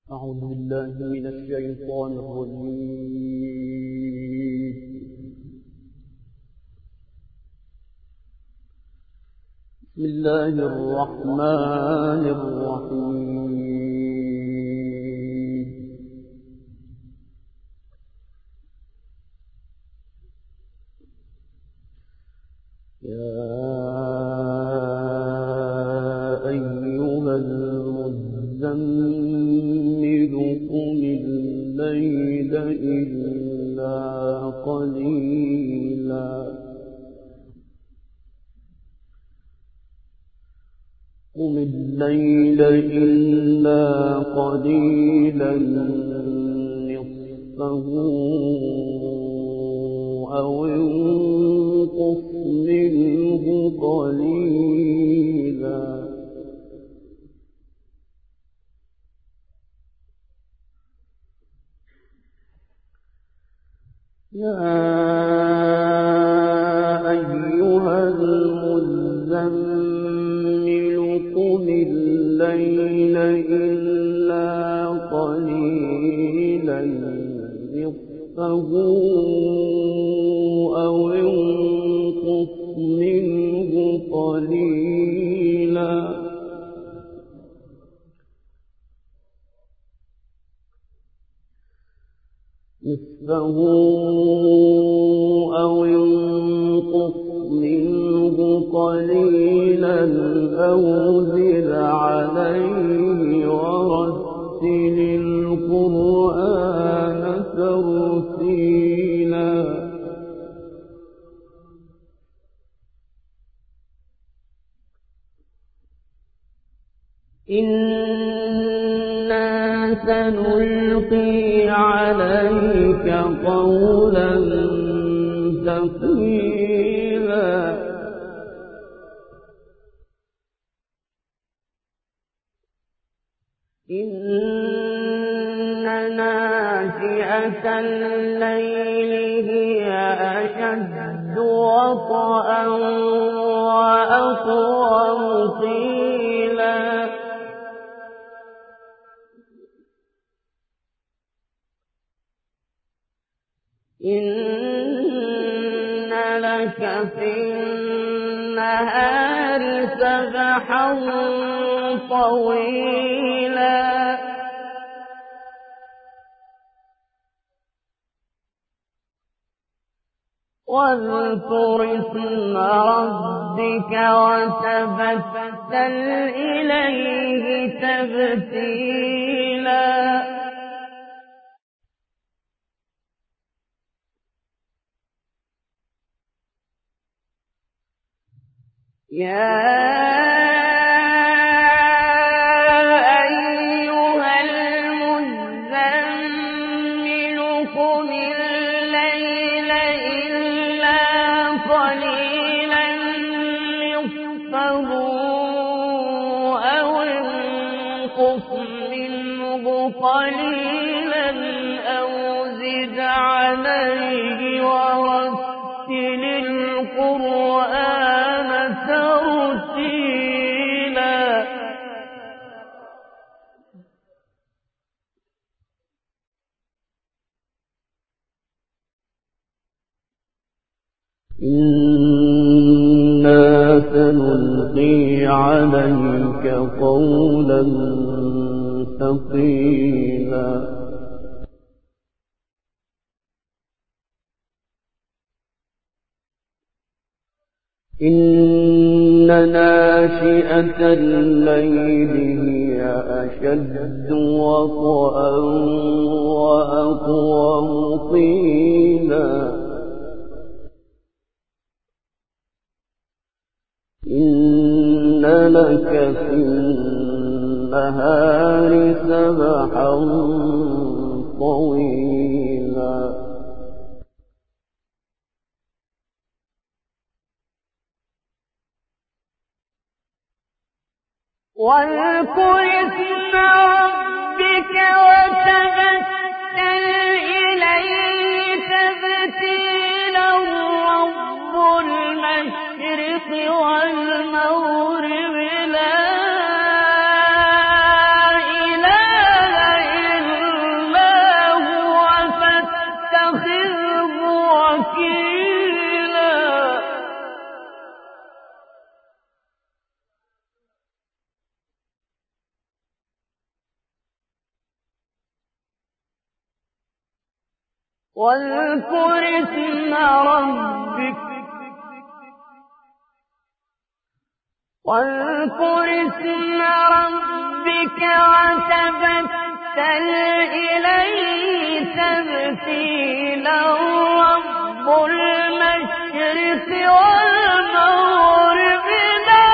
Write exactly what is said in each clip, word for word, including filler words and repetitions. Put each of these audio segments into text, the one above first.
أعوذ بالله من الشيطان الرجيم. بسم الله الرحمن الرحيم. يا أيها المزمل قم الليل إلا قليلا قم الليل إلا قليلا نصفه أو انقص منه قليلا يا أيها المزمل قم الليل إلا قليلا نصفه أو انقص منه قليلا نصفه أو انقص منه قليلا أو زد عليه ورتل القرآن ترتيلا إنا سنلقي عليك قولا ثقيلا إن ناشئة الليل هي أشد وطئا وأقوم قيلا إن لك في النهار سبحا طويلا واذكر اسم ربك وتبتل إليه تبتيلا يا أيها المزمل قم الليل إلا قليلا نصفه أو انقص منه قليلا أو زد عليه ورتل القرآن ترتيلا إنا سنلقي عليك قولا ثقيلا إن ناشئة الليل هي أشد وطئا وأقوم قيلا إن لك في النهار سبحا طويلا واذكر اسم ربك وتبتل إليه تبتيلا رب المشرق والمغرب لا إله واذكر اسم ربك واذكر اسم ربك وتبتل إليه تبتيلا رب المشرق والمغرب لا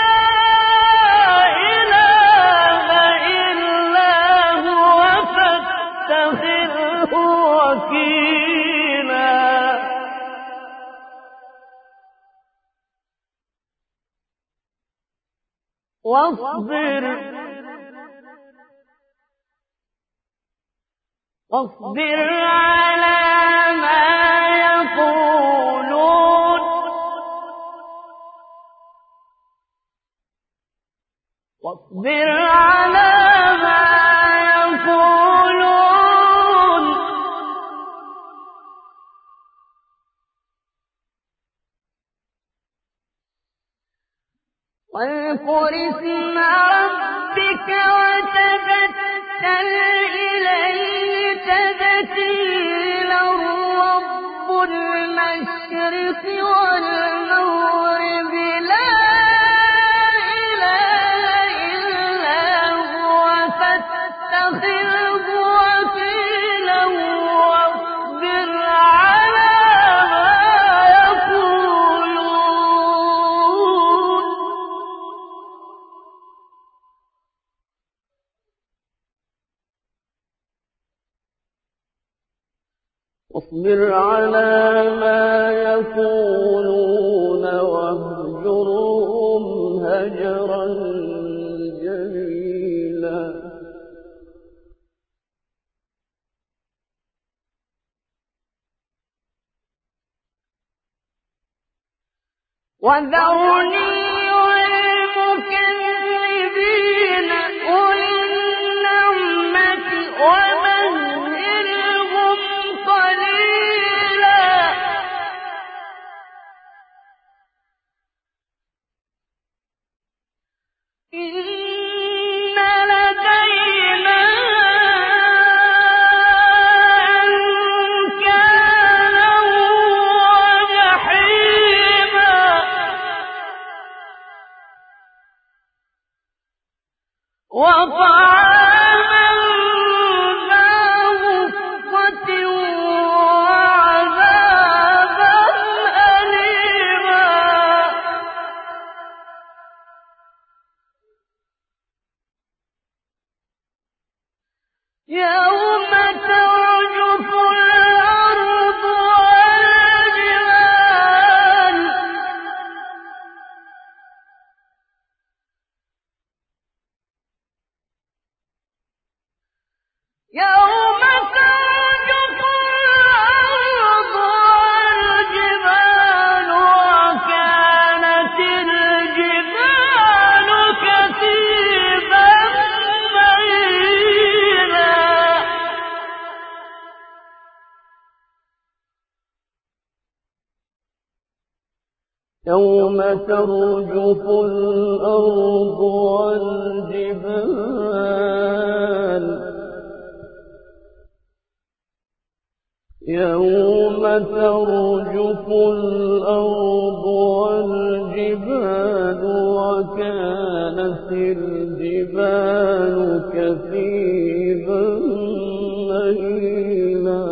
إله إلا هو فاتخذه وكيلا واصبر واصبر على ما يقولون واصبر على ما يقولون واذكر اسم ربك وتبتل إليه تبتيلا رب المشرق والمغرب لا إله إلا هو فاتخذه وكيلا واصبر على ما يقولون واصبر على ما يقولون واهجرهم هجرا جميلا وذرني والمكذبين أولي النعمة ومهلهم قليلا إن لدينا أنكالا وجحيما وطعاما ذا غصة وعذابا أليما يوم ترجف الأرض والجبال يوم ترجف الأرض والجبال وكانت الجبال كثيبا مهيلا يوم ترجف الأرض والجبال يوم ترجف الأرض والجبال وكانت الجبال كثيبا مهيلا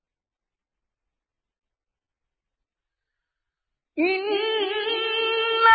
إنا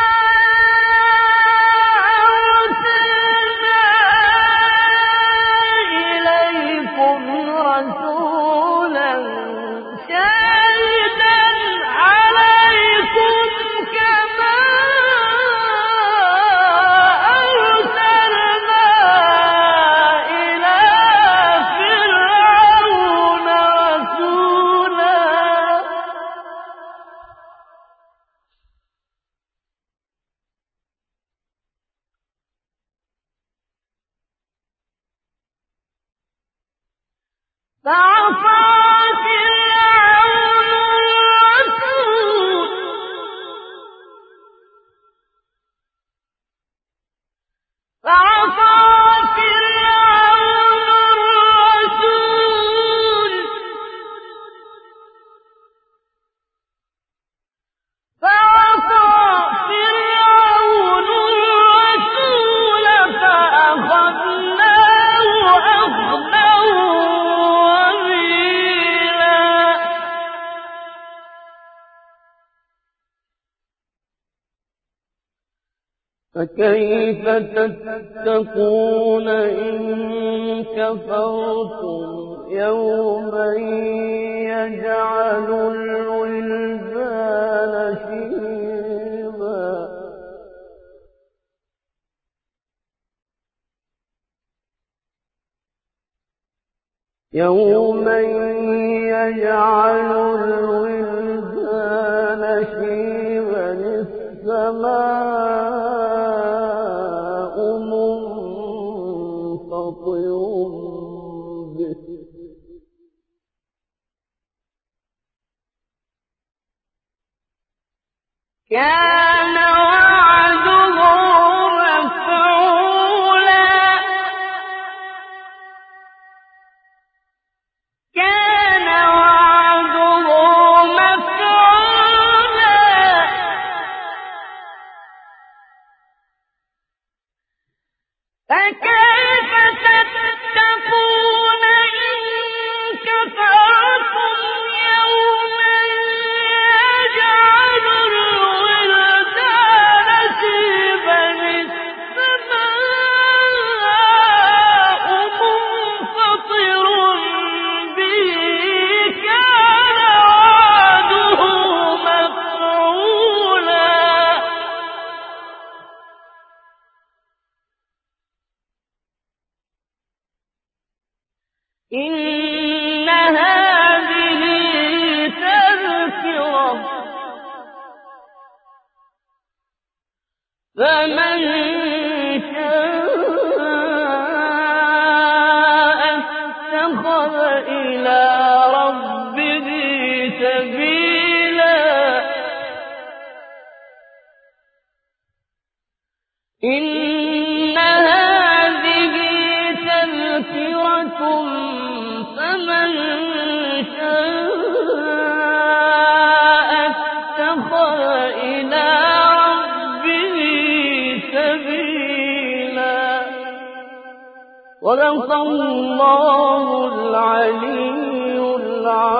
فكيف تتقون إن كفرتم يوما يجعل الولدان شيبا يوما يجعل الولدان شيبا السماء منفطر به كان وعده مفعولا كان وعده مفعولا فكيف تتقون إن كفرتم يوما يجعل الولدان شيبا السماء منفطر به كان وعده مفعولا إن هذه تذكرة فمن شاء اتخذ إلى ربه سبيلا إن هذه تذكرة فمن شاء اتخذ إلى ربه سبيلا صدق الله العلي العظيم.